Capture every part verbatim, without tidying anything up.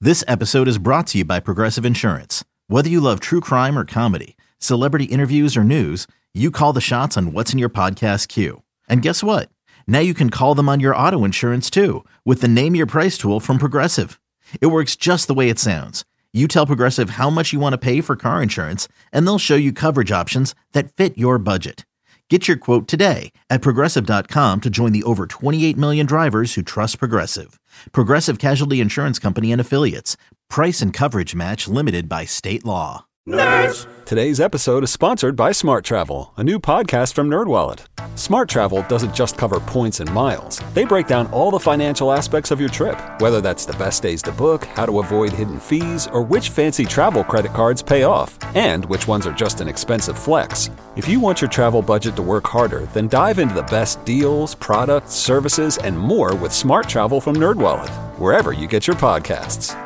This episode is brought to you by Progressive Insurance. Whether you love true crime or comedy, celebrity interviews or news, you call the shots on what's in your podcast queue. And guess what? Now you can call them on your auto insurance too with the Name Your Price tool from Progressive. It works just the way it sounds. You tell Progressive how much you want to pay for car insurance, and they'll show you coverage options that fit your budget. Get your quote today at Progressive dot com to join the over twenty-eight million drivers who trust Progressive. Progressive Casualty Insurance Company and Affiliates. Price and coverage match limited by state law. Nerds! Today's episode is sponsored by Smart Travel, a new podcast from NerdWallet. Smart Travel doesn't just cover points and miles. They break down all the financial aspects of your trip, whether that's the best days to book, how to avoid hidden fees, or which fancy travel credit cards pay off, and which ones are just an expensive flex. If you want your travel budget to work harder, then dive into the best deals, products, services, and more with Smart Travel from NerdWallet, wherever you get your podcasts.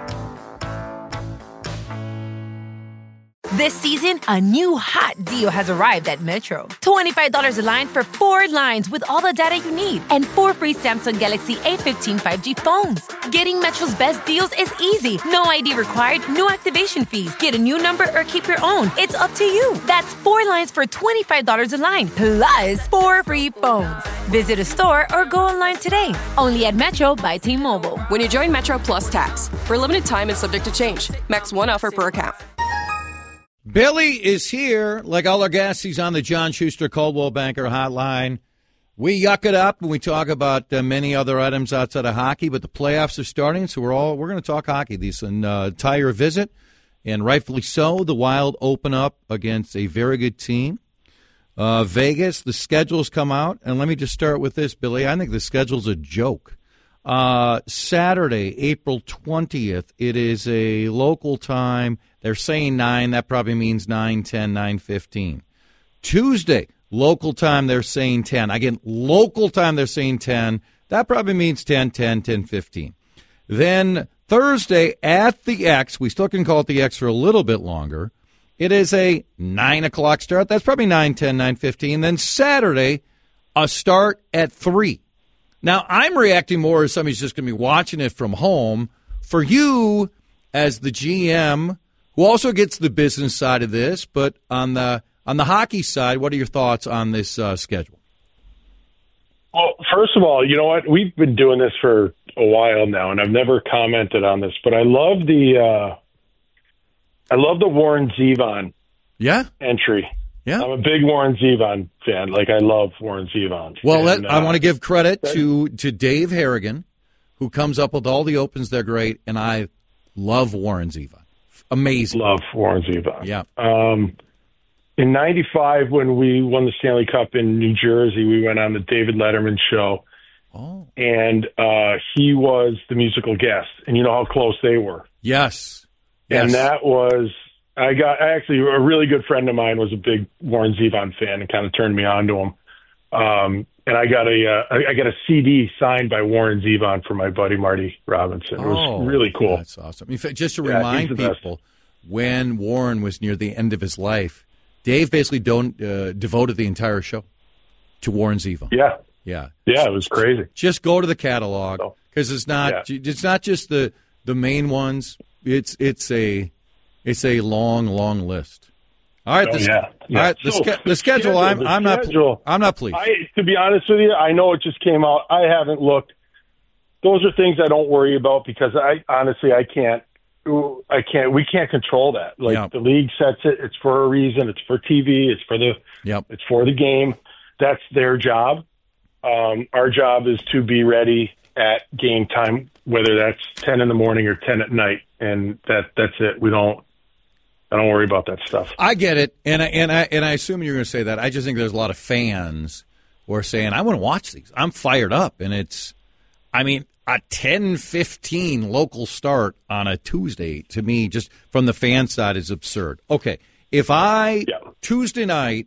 This season, a new hot deal has arrived at Metro. twenty-five dollars a line for four lines with all the data you need and four free Samsung Galaxy A fifteen five G phones. Getting Metro's best deals is easy. No I D required, no activation fees. Get a new number or keep your own. It's up to you. That's four lines for twenty-five dollars a line, plus four free phones. Visit a store or go online today. Only at Metro by T-Mobile. When you join Metro Plus Tax, for a limited time and subject to change. Max one offer per account. Billy is here, like all our guests. He's on the John Schuster Coldwell Banker Hotline. We yuck it up and we talk about uh, many other items outside of hockey, but the playoffs are starting, so we're all we're going to talk hockey. This an uh, entire visit, and rightfully so. The Wild open up against a very good team, uh, Vegas. The schedules come out, and let me just start with this, Billy. I think the schedule's a joke. Uh, Saturday, April twentieth. It is a local time. They're saying nine. That probably means nine ten, nine fifteen. Tuesday, local time, they're saying ten. Again, local time, they're saying ten. That probably means ten ten, ten fifteen. Then Thursday at the X, we still can call it the X for a little bit longer. It is a nine o'clock start. That's probably nine ten, nine fifteen. Then Saturday, a start at three. Now, I'm reacting more as somebody's just going to be watching it from home. For you, as the G M, who also gets the business side of this, but on the on the hockey side, what are your thoughts on this uh, schedule? Well, first of all, you know what? We've been doing this for a while now, and I've never commented on this, but I love the uh, I love the Warren Zevon yeah. entry. Yeah. I'm a big Warren Zevon fan. Like, I love Warren Zevon. Well, and, let, I uh, want to give credit to, to Dave Harrigan, who comes up with all the opens. They're great, and I love Warren Zevon. Amazing. Love Warren Zevon. Yeah. Um, in ninety-five, when we won the Stanley Cup in New Jersey, we went on the David Letterman show. Oh. And uh, he was the musical guest. And you know how close they were. Yes. yes. And that was... I got actually a really good friend of mine was a big Warren Zevon fan and kind of turned me on to him. Um, and I got a uh, I got a C D signed by Warren Zevon for my buddy Marty Robinson. It was oh, really cool. That's awesome. In fact, just to yeah, remind people, best. when Warren was near the end of his life, Dave basically don't uh, devoted the entire show to Warren Zevon. Yeah, yeah, yeah. It was crazy. Just go to the catalog because it's not yeah. it's not just the the main ones. It's it's a It's a long, long list. All right, oh, the, yeah. yeah. All right, the, so, ske- the schedule. schedule I'm, the I'm schedule, not. I'm not pleased. I, to be honest with you, I know it just came out. I haven't looked. Those are things I don't worry about because I honestly I can't. I can't. We can't control that. Like yep. the league sets it. It's for a reason. It's for T V. It's for the. Yep. It's for the game. That's their job. Um, our job is to be ready at game time, whether that's ten in the morning or ten at night, and that that's it. We don't. I don't worry about that stuff. I get it, and I, and I and I assume you're going to say that. I just think there's a lot of fans who are saying, "I want to watch these. I'm fired up," and it's, I mean, a ten fifteen local start on a Tuesday to me, just from the fan side, is absurd. Okay, if I yeah. Tuesday night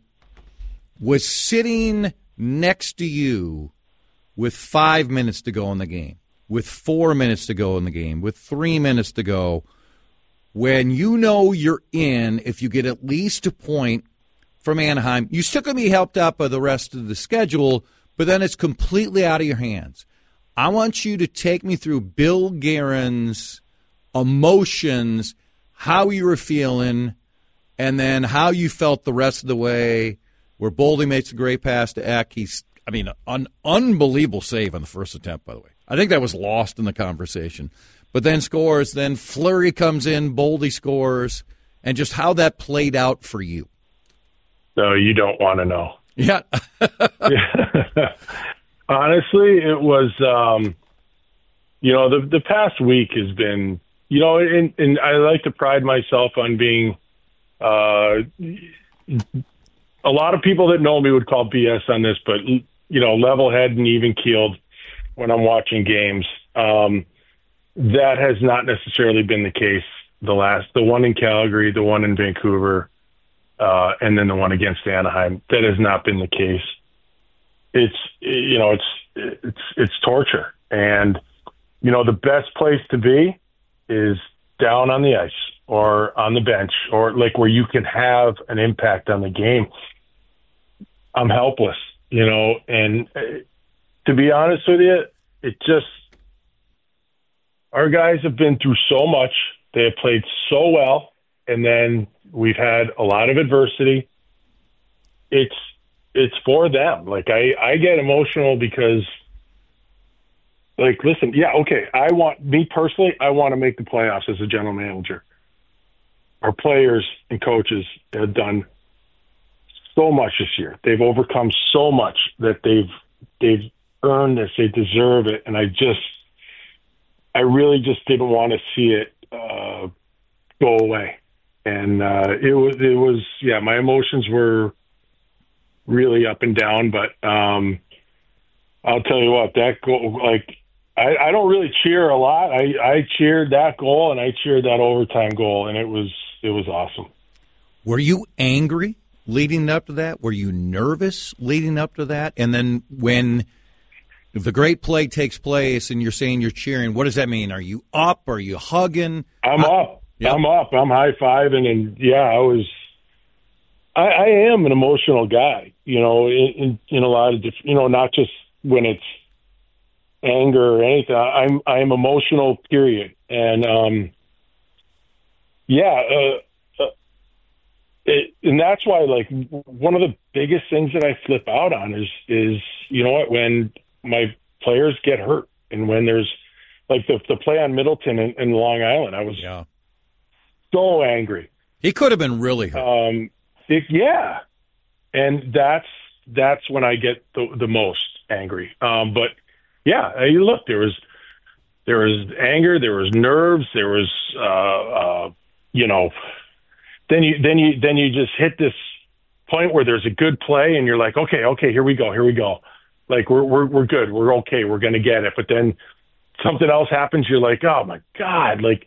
was sitting next to you with five minutes to go in the game, with four minutes to go in the game, with three minutes to go. When you know you're in, if you get at least a point from Anaheim, you still going to be helped out by the rest of the schedule, but then it's completely out of your hands. I want you to take me through Bill Guerin's emotions, how you were feeling, and then how you felt the rest of the way, where Boldy makes a great pass to Eck. He's, I mean, an unbelievable save on the first attempt, by the way. I think that was lost in the conversation. But then scores, then Fleury comes in, Boldy scores, and just how that played out for you. No, you don't want to know. Yeah. Honestly, it was, um, you know, the the past week has been, you know, and, and I like to pride myself on being, uh, a lot of people that know me would call B S on this, but, you know, level-headed and even-keeled when I'm watching games. Um, that has not necessarily been the case the last, the one in Calgary, the one in Vancouver, uh, and then the one against Anaheim. That has not been the case. It's, you know, it's, it's, it's torture. And, you know, the best place to be is down on the ice or on the bench or like where you can have an impact on the game. I'm helpless, you know, and uh, to be honest with you, it just, our guys have been through so much. They have played so well, and then we've had a lot of adversity. It's, it's for them. Like I, I get emotional because, like, listen, yeah, okay. I want, me personally, I want to make the playoffs as a general manager. Our players and coaches have done so much this year. They've overcome so much that they've, they've earned this. They deserve it. And I just, I really just didn't want to see it uh, go away. And uh, it was, it was, yeah, my emotions were really up and down, but um, I'll tell you what, that goal, like, I, I don't really cheer a lot. I, I cheered that goal and I cheered that overtime goal, and it was, it was awesome. Were you angry leading up to that? Were you nervous leading up to that? And then when the great play takes place and you're saying you're cheering, what does that mean? Are you up? Are you hugging? I'm I, up. Yep. I'm up. I'm high-fiving. And, yeah, I was – I I am an emotional guy, you know, in, in, in a lot of different – you know, not just when it's anger or anything. I'm I'm emotional, period. And, um, yeah, uh, uh, it, and that's why, like, one of the biggest things that I flip out on is, is you know what, when – my players get hurt, and when there's like the the play on Middleton in, in Long Island, I was yeah. so angry. He could have been really hurt. Um, it, yeah, and that's that's when I get the the most angry. Um, but yeah, you look, there was there was anger, there was nerves, there was uh, uh, you know, then you then you then you just hit this point where there's a good play, and you're like, okay, okay, here we go, here we go. Like, we're we're we're good. We're okay. We're going to get it. But then something else happens. You're like, oh, my God. Like,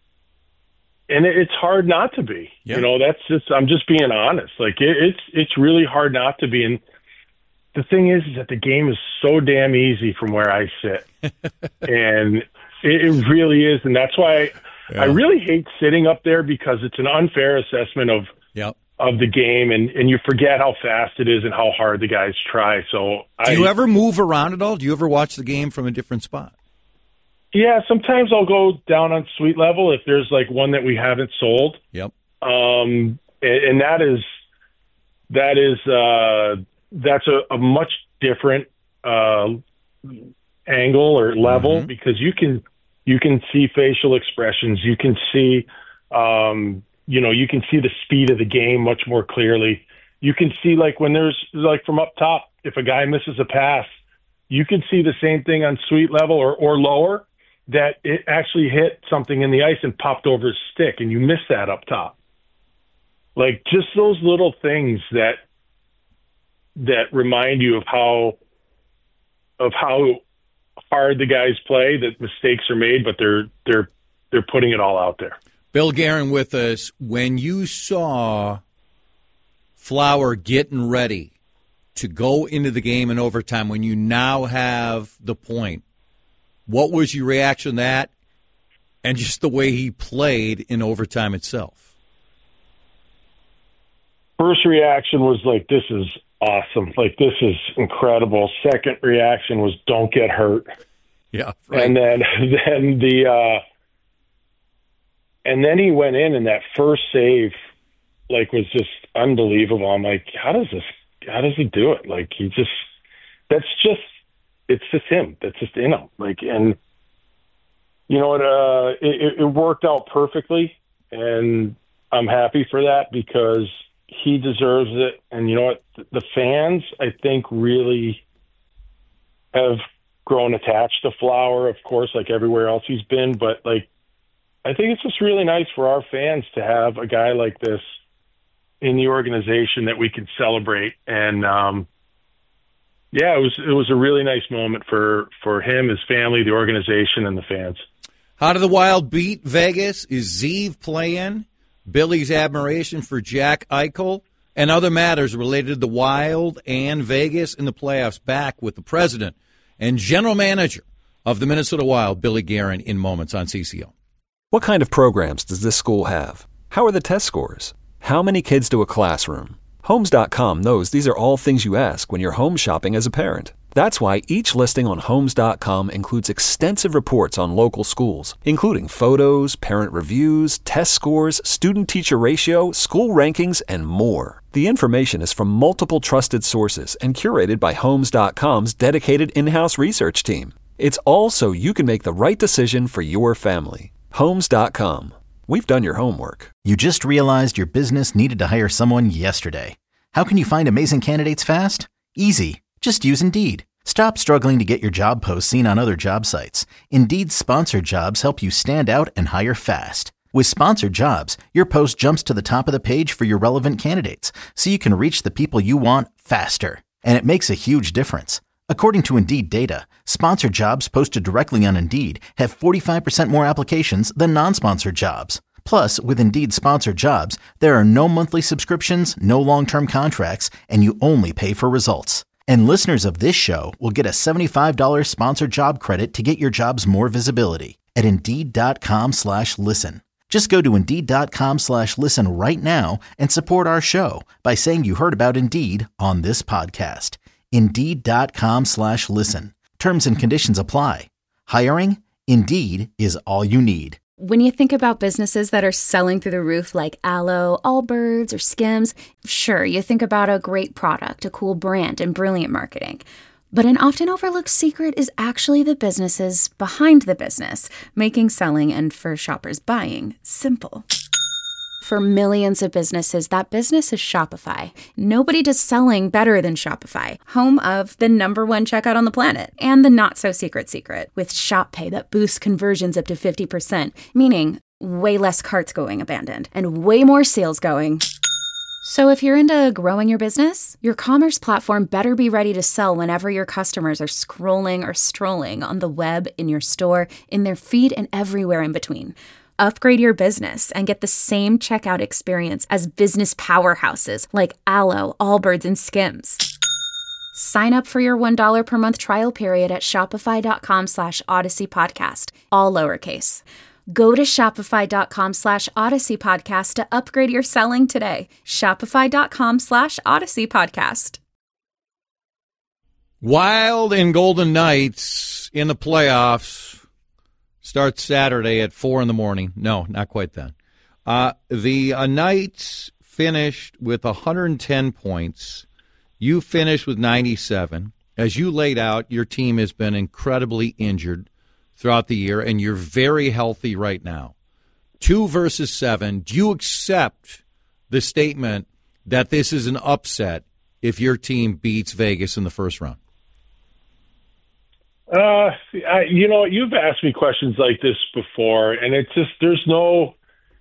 and it, it's hard not to be. Yeah. You know, that's just, I'm just being honest. Like, it, it's it's really hard not to be. And the thing is, is that the game is so damn easy from where I sit. And it, it really is. And that's why I, yeah. I really hate sitting up there, because it's an unfair assessment of yep. of the game, and, and you forget how fast it is and how hard the guys try. So, do I, you ever move around at all? Do you ever watch the game from a different spot? Yeah, sometimes I'll go down on suite level if there's like one that we haven't sold. Yep. Um, and, and that is that is uh, that's a, a much different uh, angle or level, mm-hmm. because you can you can see facial expressions, you can see. Um, You know, you can see the speed of the game much more clearly. You can see, like, when there's, like, from up top, if a guy misses a pass, you can see the same thing on suite level or, or lower, that it actually hit something in the ice and popped over his stick, and you missed that up top. Like, just those little things that that remind you of how of how hard the guys play, that mistakes are made, but they're they're they're putting it all out there. Bill Guerin with us. When you saw Flower getting ready to go into the game in overtime, when you now have the point, what was your reaction to that and just the way he played in overtime itself? First reaction was like, this is awesome. Like, this is incredible. Second reaction was, don't get hurt. Yeah. Right. And then, then the, uh, and then he went in, and that first save, like, was just unbelievable. I'm like, how does this, how does he do it? Like, he just, that's just, it's just him. That's just in him. Like, and you know what, uh, it, it worked out perfectly, and I'm happy for that because he deserves it. And you know what, the fans, I think, really have grown attached to Flower, of course, like everywhere else he's been. But, like, I think it's just really nice for our fans to have a guy like this in the organization that we can celebrate. And, um, yeah, it was it was a really nice moment for, for him, his family, the organization, and the fans. How did the Wild beat Vegas? Is Zeev playing? Billy's admiration for Jack Eichel and other matters related to the Wild and Vegas in the playoffs, back with the president and general manager of the Minnesota Wild, Billy Guerin, in moments on C C O. What kind of programs does this school have? How are the test scores? How many kids to a classroom? Homes dot com knows these are all things you ask when you're home shopping as a parent. That's why each listing on Homes dot com includes extensive reports on local schools, including photos, parent reviews, test scores, student-teacher ratio, school rankings, and more. The information is from multiple trusted sources and curated by Homes dot com's dedicated in-house research team. It's all so you can make the right decision for your family. Homes dot com. We've done your homework. You just realized your business needed to hire someone yesterday. How can you find amazing candidates fast? Easy. Just use Indeed. Stop struggling to get your job posts seen on other job sites. Indeed's sponsored jobs help you stand out and hire fast. With sponsored jobs, your post jumps to the top of the page for your relevant candidates, so you can reach the people you want faster. And it makes a huge difference. According to Indeed data, sponsored jobs posted directly on Indeed have forty-five percent more applications than non-sponsored jobs. Plus, with Indeed sponsored jobs, there are no monthly subscriptions, no long-term contracts, and you only pay for results. And listeners of this show will get a seventy-five dollars sponsored job credit to get your jobs more visibility at Indeed.com slash listen. Just go to Indeed.com slash listen right now and support our show by saying you heard about Indeed on this podcast. Indeed.com slash listen. Terms and conditions apply. Hiring? Indeed is all you need. When you think about businesses that are selling through the roof like Aloe, Allbirds, or Skims, sure, you think about a great product, a cool brand, and brilliant marketing. But an often overlooked secret is actually the businesses behind the business, making selling and, for shoppers, buying simple. For millions of businesses, that business is Shopify. Nobody does selling better than Shopify, home of the number one checkout on the planet, and the not-so-secret secret, with Shop Pay that boosts conversions up to fifty percent, meaning way less carts going abandoned, and way more sales going. So if you're into growing your business, your commerce platform better be ready to sell whenever your customers are scrolling or strolling on the web, in your store, in their feed, and everywhere in between. Upgrade your business and get the same checkout experience as business powerhouses like Aloe, Allbirds, and Skims. Sign up for your one dollar per month trial period at shopify.com slash Odyssey Podcast, all lowercase. Go to shopify.com slash Odyssey Podcast to upgrade your selling today. Shopify.com slash Odyssey Podcast. Wild and Golden Knights in the playoffs. Starts Saturday at four in the morning. No, not quite then. Uh, the uh, Knights finished with one hundred ten points. You finished with ninety-seven. As you laid out, your team has been incredibly injured throughout the year, and you're very healthy right now. Two versus seven. Do you accept the statement that this is an upset if your team beats Vegas in the first round? Uh, I, you know, you've asked me questions like this before, and it's just, there's no,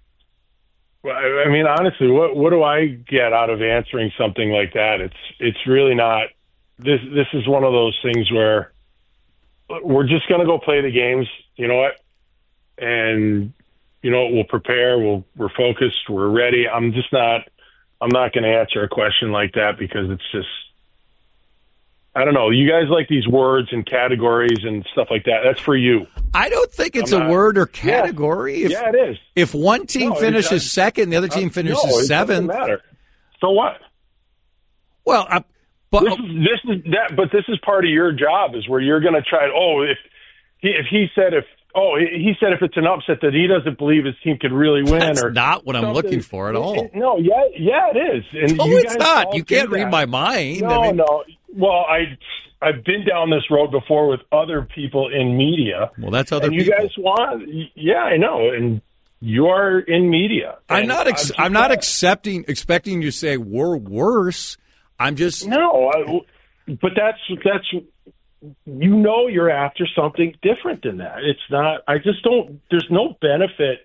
I mean, honestly, what, what do I get out of answering something like that? It's, it's really not, this, this is one of those things where we're just going to go play the games, you know what? And, you know, we'll prepare, we'll, we're focused, we're ready. I'm just not, I'm not going to answer a question like that because it's just, I don't know. You guys like these words and categories and stuff like that. That's for you. I don't think it's I'm a not, word or category. Yeah, if, yeah, it is. If one team no, finishes second, the other team uh, finishes no, it seventh. Doesn't matter. So what? Well, uh, but this is this is that. But this is part of your job, is where you're going to try. Oh, if he if he said if Oh, he said if it's an upset that he doesn't believe his team could really win. That's or not what I'm something. looking for at all. It, it, no, yeah, yeah, it is. And no, you it's guys not. You can't that. read my mind. No, I mean, no. Well, I I've been down this road before with other people in media. Well, that's other and you people. guys want, yeah, I know, and you're in media. I'm not. Ex- I'm, I'm not accepting, expecting you to say we're worse. I'm just no. I, but that's that's. You know you're after something different than that. It's not, I just don't, there's no benefit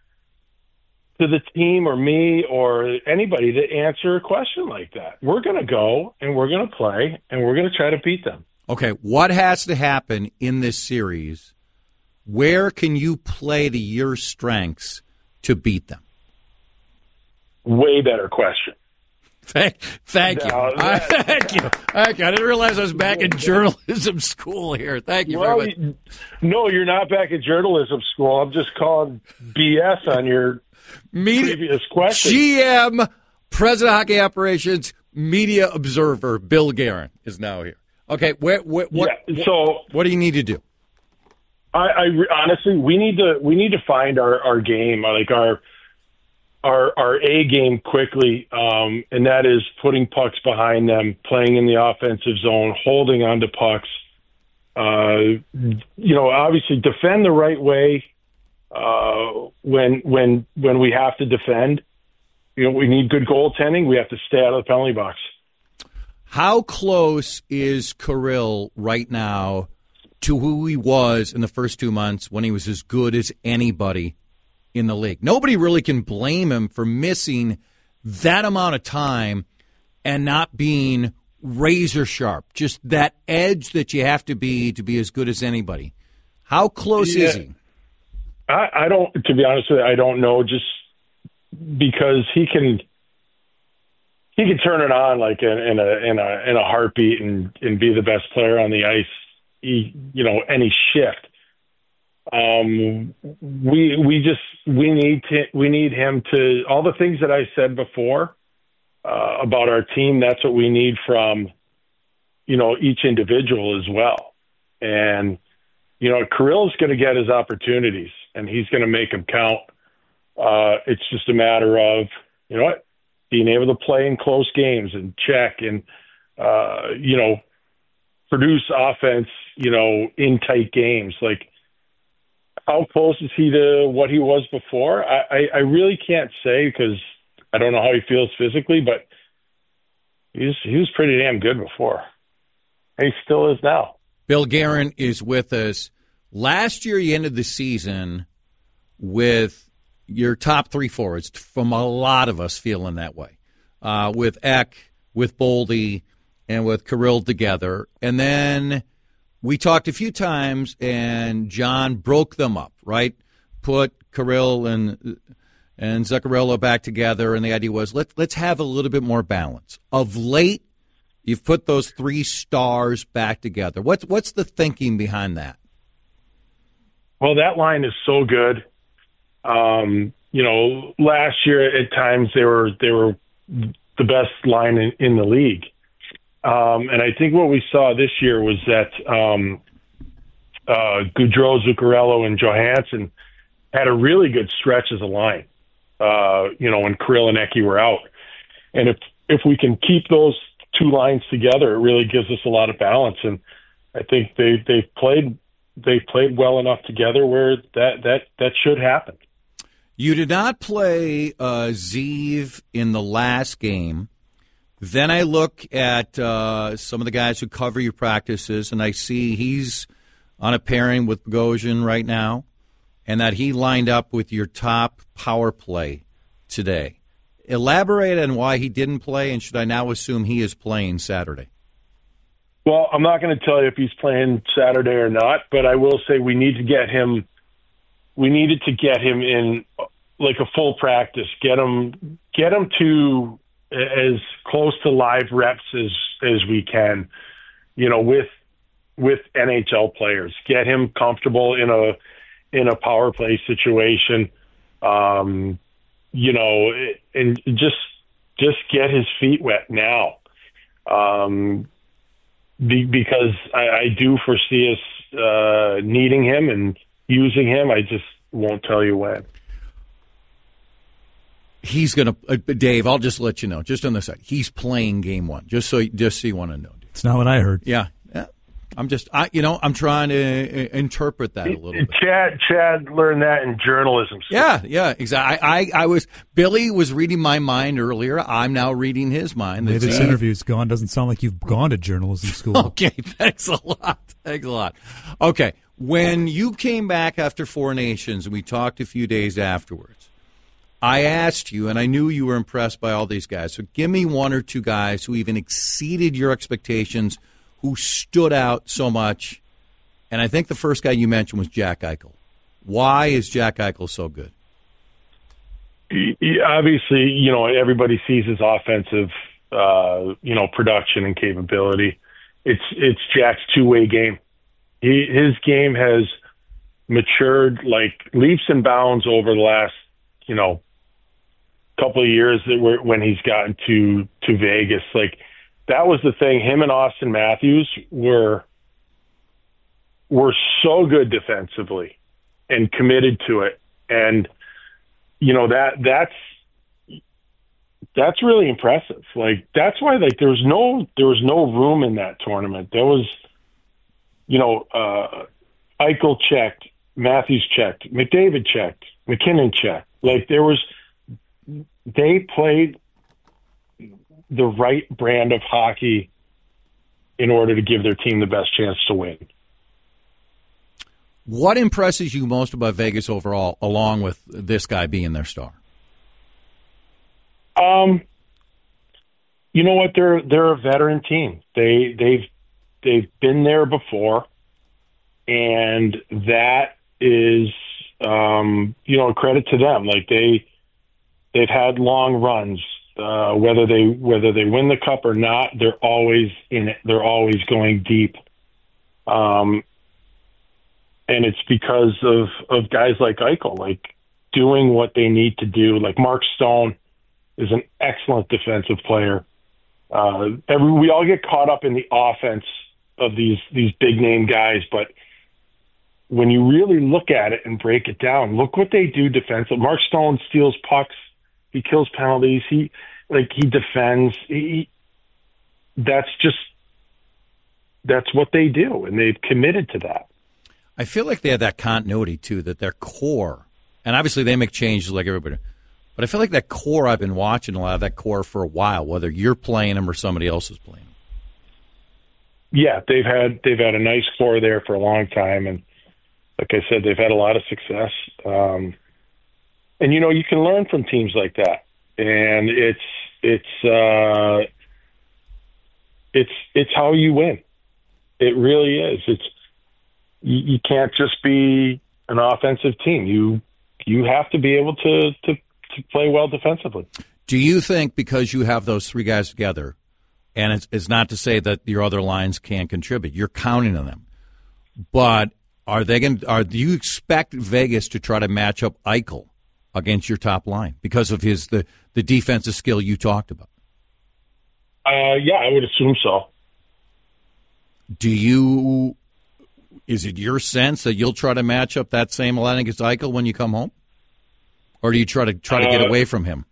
to the team or me or anybody to answer a question like that. We're going to go and we're going to play and we're going to try to beat them. Okay, what has to happen in this series? Where can you play to your strengths to beat them? Way better question. Thank, thank you. No, I, that, thank you. Thank you. I didn't realize I was back in journalism school here. Thank you well, very much. No, you're not back in journalism school. I'm just calling B S on your media, previous question. G M, President of Hockey Operations, Media Observer, Bill Guerin is now here. Okay, where, where, what, yeah, so what do you need to do? I, I honestly, we need to we need to find our, our game, like our our our A game quickly, um, and that is putting pucks behind them, playing in the offensive zone, holding on to pucks. Uh, you know, obviously defend the right way uh, when when when we have to defend. You know, we need good goaltending. We have to stay out of the penalty box. How close is Kirill right now to who he was in the first two months when he was as good as anybody in the league? Nobody really can blame him for missing that amount of time and not being razor sharp. Just that edge that you have to be to be as good as anybody. How close yeah. is he? I, I don't, to be honest with you, I don't know, just because he can he can turn it on like in, in a in a in a heartbeat and, and be the best player on the ice, he, you know, any shift. Um, we we just we need to we need him to, all the things that I said before uh, about our team. That's what we need from, you know, each individual as well. And you know, Kirill's going to get his opportunities, and he's going to make them count. Uh, it's just a matter of, you know what, being able to play in close games and check and uh, you know, produce offense, you know, in tight games. Like, how close is he to what he was before? I, I, I really can't say because I don't know how he feels physically, but he was, he was pretty damn good before. And he still is now. Bill Guerin is with us. Last year, you ended the season with your top three forwards, from a lot of us feeling that way, uh, with Ek, with Boldy, and with Kirill together. And then we talked a few times, and John broke them up, right? Put Kirill and and Zuccarello back together, and the idea was let's let's have a little bit more balance. Of late, you've put those three stars back together. What's what's the thinking behind that? Well, that line is so good. Um, you know, last year at times they were they were the best line in, in the league. Um, and I think what we saw this year was that um, uh, Gaudreau, Zuccarello, and Johansson had a really good stretch as a line, uh, you know, when Kirill and Eki were out. And if if we can keep those two lines together, it really gives us a lot of balance. And I think they they played they played well enough together where that that that should happen. You did not play uh, Zeev in the last game. Then I look at uh, some of the guys who cover your practices, and I see he's on a pairing with Bogosian right now, and that he lined up with your top power play today. Elaborate on why he didn't play, and should I now assume he is playing Saturday? Well, I'm not going to tell you if he's playing Saturday or not, but I will say we need to get him. We needed to get him in like a full practice. Get him, get him to as close to live reps as as we can. You know, with with N H L players, get him comfortable in a in a power play situation. Um, you know, and just just get his feet wet now, um, be, because I, I do foresee us uh, needing him, and using him. I just won't tell you when. He's going to, uh, Dave, I'll just let you know, just on the side, he's playing game one, just so, just so you want to know. Dude. It's not what I heard. Yeah. yeah. I'm just, I, you know, I'm trying to uh, interpret that a little bit. Chad, Chad learned that in journalism. So. Yeah, yeah, exactly. I, I, I was, Billy was reading my mind earlier. I'm now reading his mind. The way this interview's gone, doesn't sound like you've gone to journalism school. Okay, thanks a lot. Thanks a lot. Okay, when you came back after Four Nations and we talked a few days afterwards, I asked you, and I knew you were impressed by all these guys, so give me one or two guys who even exceeded your expectations, who stood out so much. And I think the first guy you mentioned was Jack Eichel. Why is Jack Eichel so good? Obviously, you know, everybody sees his offensive, uh, you know, production and capability. It's it's Jack's two-way game. He, his game has matured like leaps and bounds over the last, you know, couple of years that were, when he's gotten to to Vegas. Like, that was the thing. Him and Austin Matthews were were so good defensively and committed to it. And, you know, that that's that's really impressive. Like, that's why, like, there was no there was no room in that tournament. There was, you know, uh, Eichel checked, Matthews checked, McDavid checked, McKinnon checked. Like, there was, they played the right brand of hockey in order to give their team the best chance to win. What impresses you most about Vegas overall, along with this guy being their star? Um, you know what? They're they're a veteran team. They they've they've been there before, and that is um, you know, credit to them. Like, they they've had long runs. Uh, whether they whether they win the cup or not, they're always in it. They're always going deep, um, and it's because of, of guys like Eichel, like doing what they need to do. Like, Mark Stone is an excellent defensive player. Uh, every, we all get caught up in the offense of these these big name guys, but when you really look at it and break it down, look what they do defensively. Mark Stone steals pucks. He kills penalties. He like he defends. He, that's just that's what they do, and they've committed to that. I feel like they have that continuity too. That their core, and obviously they make changes like everybody, but I feel like that core. I've been watching a lot of that core for a while, whether you're playing them or somebody else is playing them. Yeah, they've had they've had a nice core there for a long time, and like I said, they've had a lot of success. Um, And, you know, you can learn from teams like that. And it's it's uh, it's it's how you win. It really is. It's you, you can't just be an offensive team. You you have to be able to, to, to play well defensively. Do you think because you have those three guys together, and it's, it's not to say that your other lines can't contribute, you're counting on them, but are they going? Are do you expect Vegas to try to match up Eichel against your top line because of his the, the defensive skill you talked about? Uh, yeah, I would assume so. Do you? Is it your sense that you'll try to match up that same line against Eichel when you come home, or do you try to try to get uh, away from him?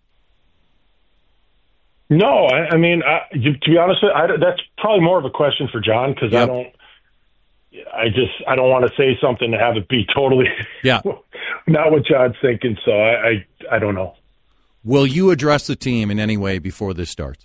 No, I, I mean, I, to be honest, I, that's probably more of a question for John because yep. I don't. I just I don't want to say something to have it be totally yeah not what John's thinking. So I, I I don't know. Will you address the team in any way before this starts?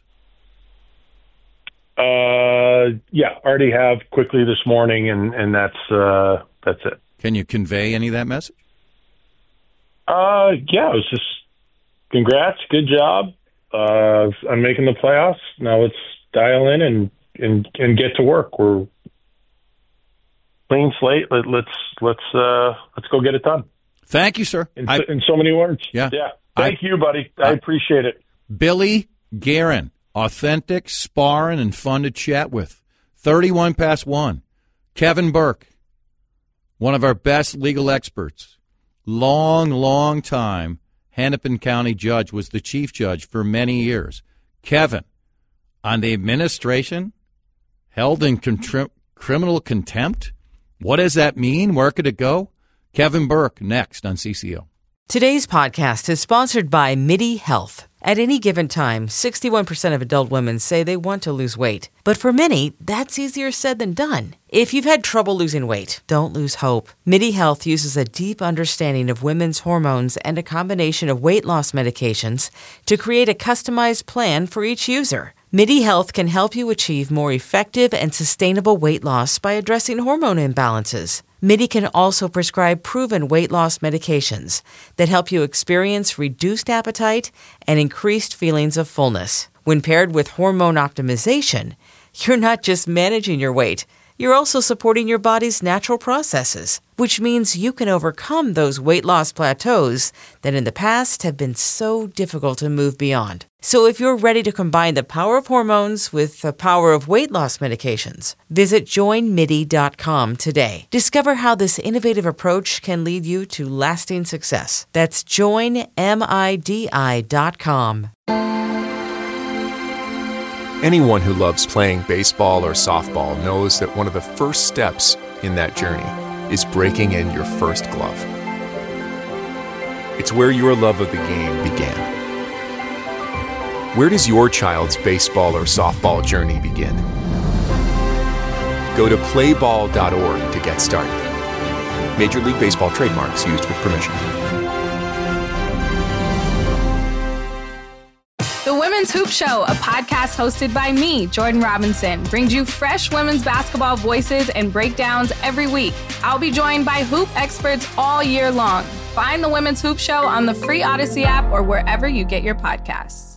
Uh, yeah, already have quickly this morning, and and that's uh, that's it. Can you convey any of that message? Uh, yeah, it was just congrats, good job. Uh, I'm making the playoffs. Now let's dial in and and and get to work. We're clean slate. Let, let's let's uh, let's go get it done. Thank you, sir. In, I, in so many words. Yeah, yeah. Thank I, you, buddy. I, I appreciate it. Billy Guerin, authentic, sparring, and fun to chat with. Thirty-one past one. Kevin Burke, one of our best legal experts, long, long time Hennepin County judge, was the chief judge for many years. Kevin, on the administration, held in contri- criminal contempt. What does that mean? Where could it go? Kevin Burke next on C C O. Today's podcast is sponsored by MIDI Health. At any given time, sixty-one percent of adult women say they want to lose weight. But for many, that's easier said than done. If you've had trouble losing weight, don't lose hope. MIDI Health uses a deep understanding of women's hormones and a combination of weight loss medications to create a customized plan for each user. MIDI Health can help you achieve more effective and sustainable weight loss by addressing hormone imbalances. MIDI can also prescribe proven weight loss medications that help you experience reduced appetite and increased feelings of fullness. When paired with hormone optimization, you're not just managing your weight, you're also supporting your body's natural processes, which means you can overcome those weight loss plateaus that in the past have been so difficult to move beyond. So if you're ready to combine the power of hormones with the power of weight loss medications, visit join midi dot com today. Discover how this innovative approach can lead you to lasting success. That's join midi dot com. Anyone who loves playing baseball or softball knows that one of the first steps in that journey is breaking in your first glove. It's where your love of the game began. Where does your child's baseball or softball journey begin? Go to play ball dot org to get started. Major League Baseball trademarks used with permission. The Women's Hoop Show, a podcast hosted by me, Jordan Robinson, brings you fresh women's basketball voices and breakdowns every week. I'll be joined by hoop experts all year long. Find The Women's Hoop Show on the free Odyssey app or wherever you get your podcasts.